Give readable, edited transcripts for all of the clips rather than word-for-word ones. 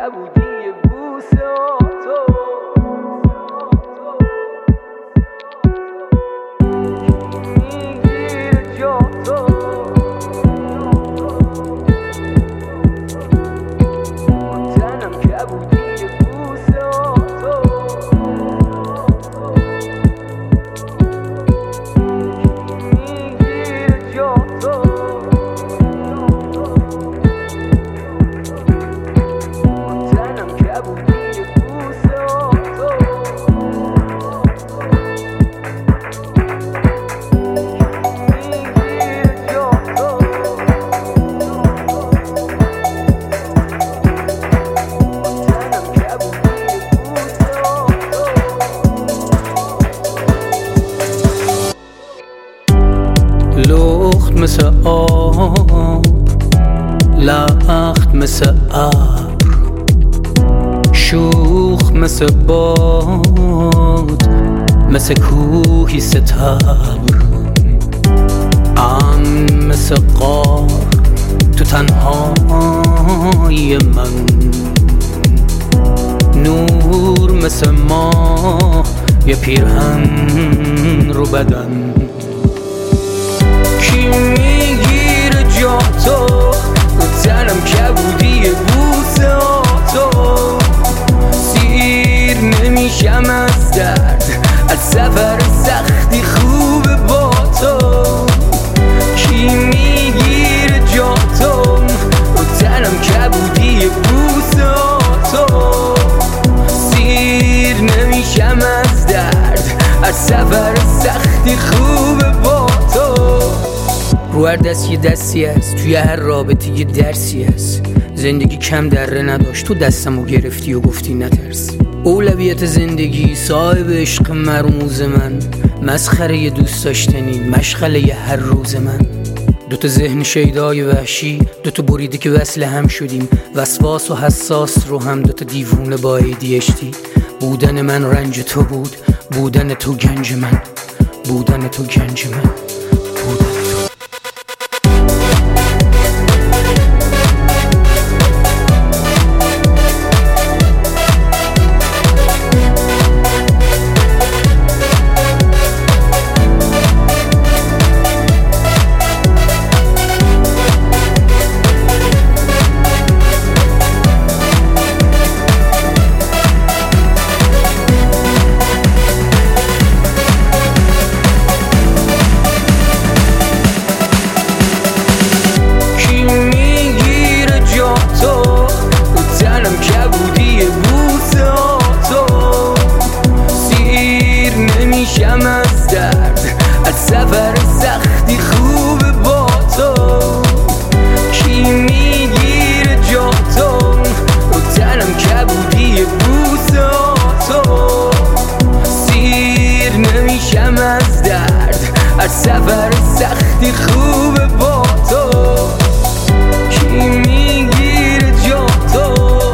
کبودی بوسه تو میگیره جا تو تنم کبودی بوسه تو میگیره جا تو لخت مثل آب، لخت مثل ابر، شوخ مثل باد، مثل کوهی ستبر، امن مثل غار تو تنهای من، نور مثل ماه یه پیرهن رو بدن. کی میگیره جا تو رو تنم کبودی بوسه تو، سیر نمیشم از درد از سفر سختی خوب با تو. کی میگیره جا تو رو تنم کبودی بوسه تو، سیر نمیشم از درد از سفر سختی خوب با تو. رو هر دست یه دستی هست، توی هر رابطه یه درسی هست. زندگی کم دره نداشت، تو دستمو گرفتی و گفتی نترس. اولویت زندگی صاحب عشق مرموز من، مسخره ی دوست داشتنی مشغله ی هر روز من. دوتا ذهن شیدای وحشی، دوتا بریده که وصل هم شدیم، وسواس و حساس رو هم دوتا دیوونه با ADHD. بودن من رنج تو بود، بودن تو گنج من، بودن تو گنج من، بودن تو. سفر سختی خوب با تو. کی میگیره جا تو رو تنم کبودی بوسه تو، سیر نمیشم از درد از سفر سختی خوب با تو. کی میگیره جا تو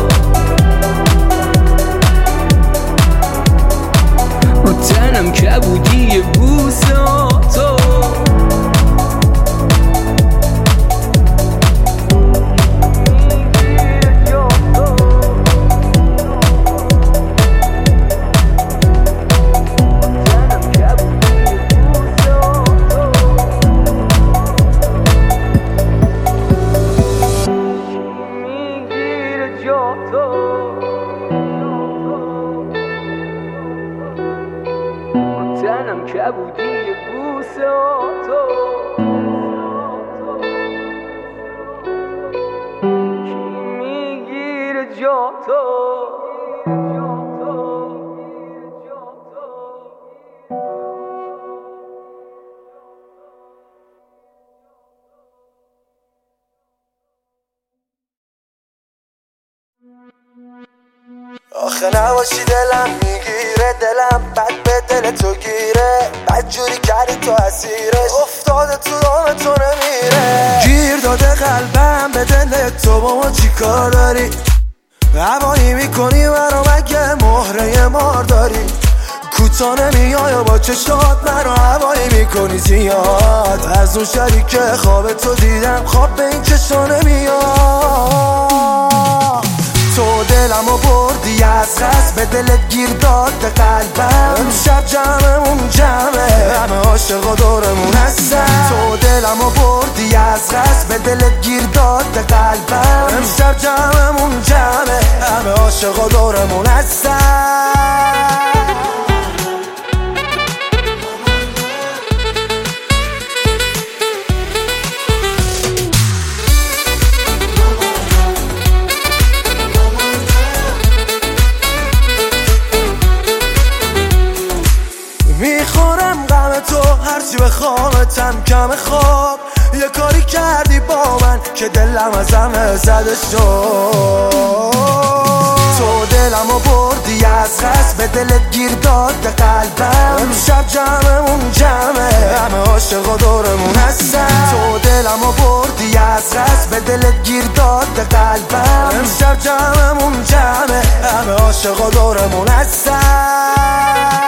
رو تنم کبودی بوسه تو. تنم کبودی بوسه تو، کی میگیره جا تو. آخه نباشی دلم میگیره، دلم بد به دل تو گیره، بد جوری کردی تو اسیرش، افتاده تو دام تو نمیره. گیر داده قلبم به دل تو، با ما چی کار داری؟ هوایی میکنی منو مگه مهره مار داری؟ کوتا نمیای و با چشات منو هوایی میکنی زیاد. از اون شریک خواب تو دیدم خواب به این چشا نمیاد. تو دلمو بردی از قصد به دلت گیر داد قلبم امشب جمعمون جمعه همه عاشقا دورمون هستن تو دلمو بردی از قصد به دلت گیر داد قلبم امشب جمعمون جمعه همه عاشقا دورمون هستن میخورم غم تو هرچی بخوامتم کم خواب یه کاری کردی با من که دلم از همه زده شد تو دلمو بردی از قصد به دلت گیر داد قلبم امشب جمعمون جمعه همه عاشقا دورمون هستن تو دلمو بردی از قصد به دلت گیر داد قلبم امشب جمعمون جمعه همه عاشقا دورمون هستن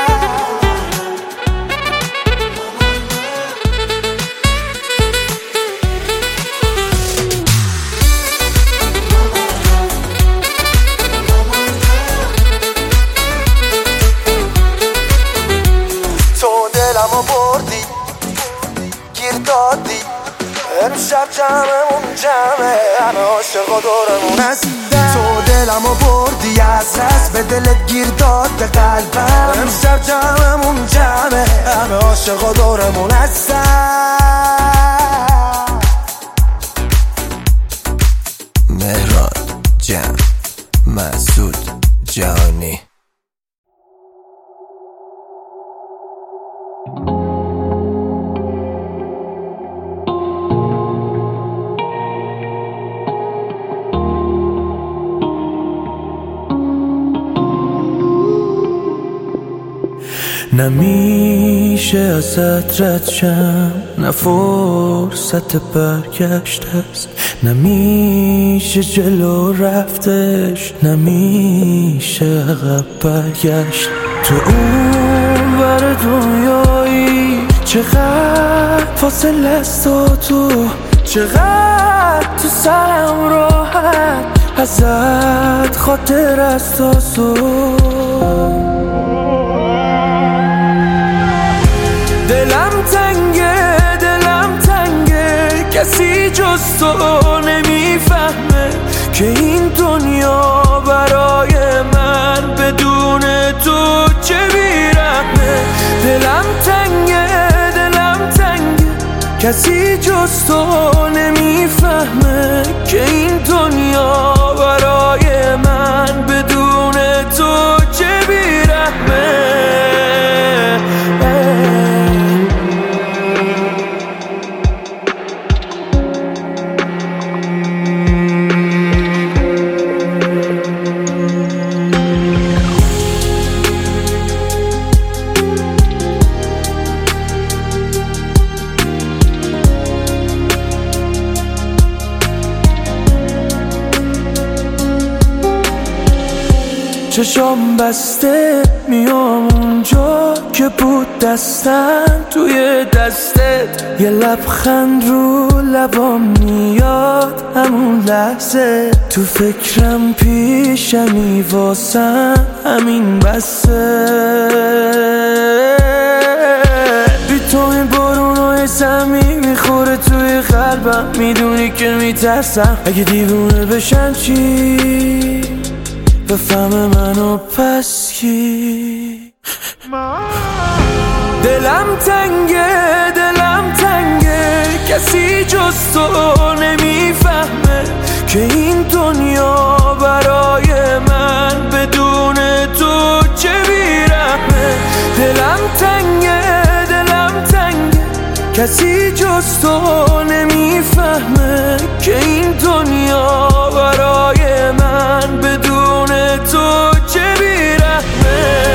دلمو بردی گیر دادی امشب جمعمون جمعه همه عاشقا دورمون هستن تو دلمو بردی از قصد به دلت گیر داد قلبم امشب جمعمون جمعه همه عاشقا دورمون هستن مهران جمع مسعود جهانی نمیشه ازت رد شم نه فرصت برگشت است نمیشه جلو رفتش نمیشه عقب برگشت تو اون ور دنیایی چقدر فاصله است و تو چقدر تو سرم راحت ازت خاطر است دلم تنگه کسی جز تو نمیفهمه که این دنیا برای من بدون تو چه بیرحمه دلم تنگه کسی جز تو نمیفهمه که این دنیا برای من بدون تو چه بیرحمه چشام بسته میام اونجا که بود دستم توی دستت یه لبخند رو لبام میاد همون لحظه تو فکرم پیشمی واسم همین بسه بی تو این بارونای سمی میخوره توی قلبم میدونی که میترسم اگه دیوونه بشم چی بفهم منو پس کی دلم تنگه کسی جز تو نمیفهمه که این دنیا برای من بدون تو چه بیرحمه دلم تنگه کسی جز تو نمیفهمه که این دنیا برای من بدون تو چه بیرحمه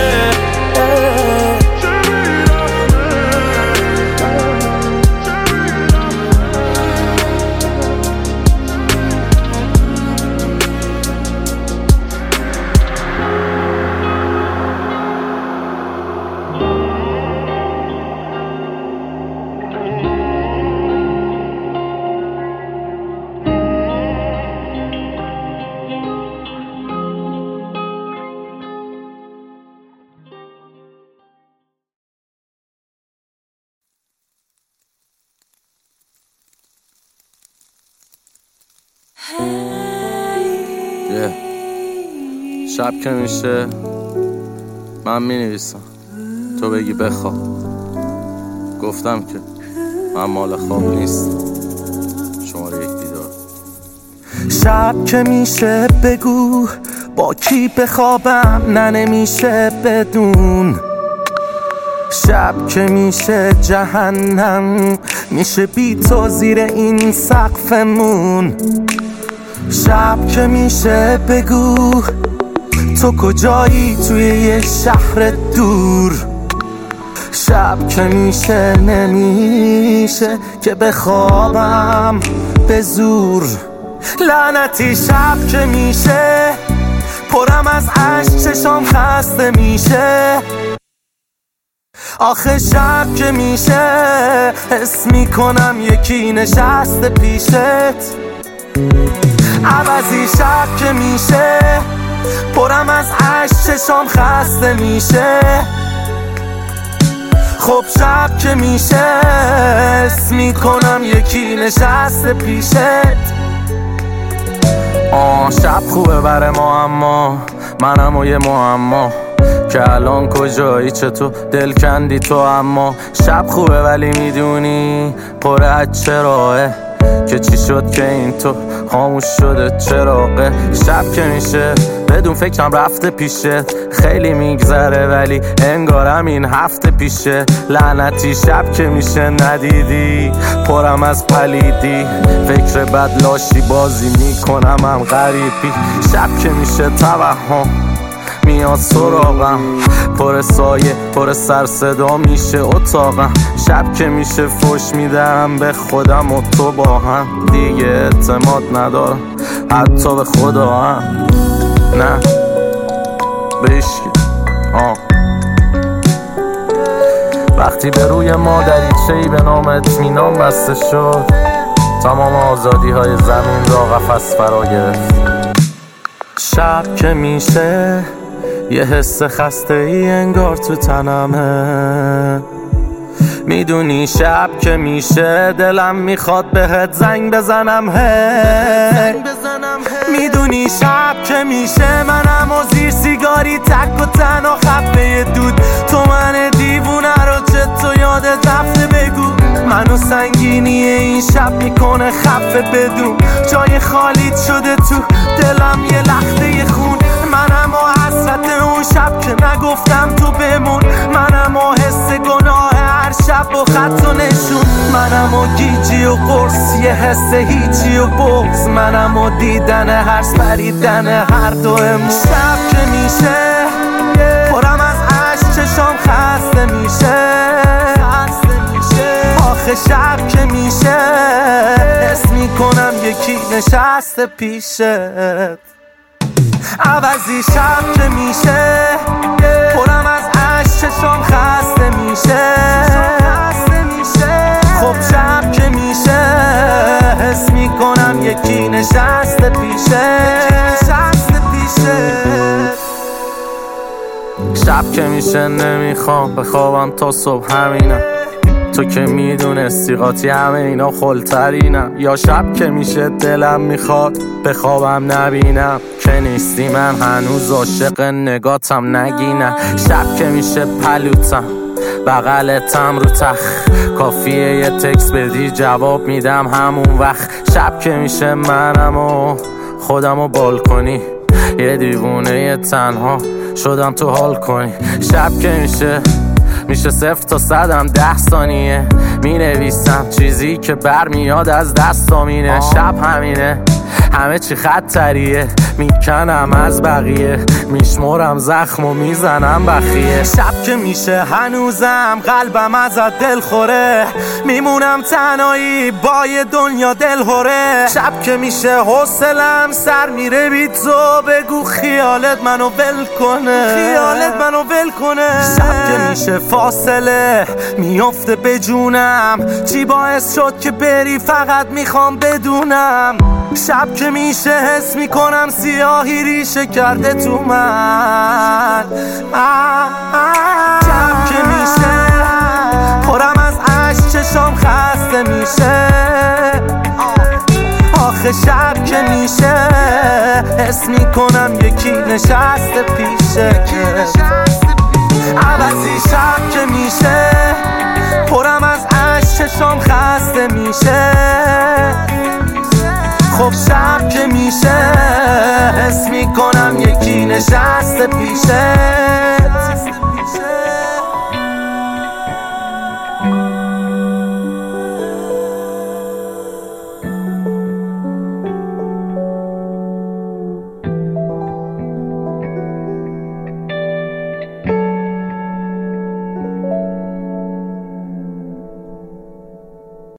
شب که میشه من مینویسم، تو بگی بخواب. گفتم که من مال خواب نیست. شماره 1 بیدار. شب که میشه بگو با کی بخوابم، نه نمیشه بدون. شب که میشه جهنم، میشه بی تو زیر این سقفمون. شب که میشه بگو تو کجایی توی یه شهر دور. شب که میشه نمیشه که بخوابم به زور. لعنتی شب که میشه پرم از عشق، چشام خسته میشه. آخه شب که میشه حس میکنم یکی نشسته پیشت. عوضی شب که میشه پرم از عشق، چشام خسته میشه. خب شب که میشه حس میکنم یکی نشسته پیشت. شب خوبه بر ما، اما منم و یه معما که الان کجایی، چطور دل کندی تو. اما شب خوبه ولی میدونی پر از چراغه، که چی شد که این تو خاموش شده چراغه. شب که میشه بدون فکرم رفته پیشه، خیلی میگذره ولی انگارم این هفته پیشه. لعنتی شب که میشه ندیدی پرم از پلیدی، فکر بد لاشی بازی میکنم هم غریبی. شب که میشه توهم میاد سراغم، پر سایه پر سر صدا میشه اتاقم. شب که میشه فوش میدم به خودم و تو با هم، دیگه اعتماد ندارم حتی به خدا هم، نه به هیچکی. وقتی به روی ما دریچه‌ای به نام اطمینان بسته شد، تمام آزادی های زمین را قفس فرا گرفت. شب که میشه یه حس خسته ای انگار تو تنمه. میدونی شب که میشه دلم میخواد بهت زنگ بزنم. میدونی شب که میشه منم و زیر سیگاری تک و تنها خفه دود. تو من دیوونه رو چطور یادت رفته بگو. منو سنگینی این شب میکنه خفه بدون. جای خالیت شده تو دلم یه لخته خون. منم و حسرت اون شب که نگفتم تو بمون. منم و حس گناه هر شب و خط و نشون. منم و گیجی و قرص یه حس هیچی و بغض. منم و دیدن هر پریدن هر دومون. شب که میشه پرم از عشق، چشام خسته میشه. آخه شب که میشه حس میکنم یکی نشسته پیشت. عوضی شب که میشه پرم از عشق، چشام خسته میشه. خب شب که میشه حس میکنم یکی نشسته پیشه. شب که میشه نمیخوام بخوابم تا صبح، همینم تو که میدونستی قاطی همه اینا خلترینم. یا شب که میشه دلم میخواد بخوابم نبینم که نیستی، من هنوز عاشق نگاتم نگینم. شب که میشه پلوتم بغلتم رو تخ، کافیه یه تکس بدی جواب میدم همون وقت. شب که میشه منم و خودم و بالکنی، یه دیوونه یه تنها شدم تو حال کنی. شب که میشه 0 تا 100 10 ثانیه مینویسم چیزی که برمیاد از دستامینه. شب همینه همه چی خطریه، میکنم از بقیه، میشمرم زخم و میزنم بخیه. شب که میشه هنوزم قلبم ازت دل خوره، میمونم تنهایی با یه دنیا دل خوره. شب که میشه حوصلم سر میره بی تو، بگو خیالت منو ول کنه. شب که میشه فاصله میفته به جونم، چی باعث شد که بری فقط میخوام بدونم. شب که میشه حس میکنم سیاهی ریشه کرده تو من. شب که میشه پرم از عشق، چشام خسته میشه. آخه شب که میشه حس میکنم یکی نشسته پیشه عوضی شب که میشه پرم از عشق چشام خسته میشه خب شب که میشه حس میکنم یکی نشسته پیشه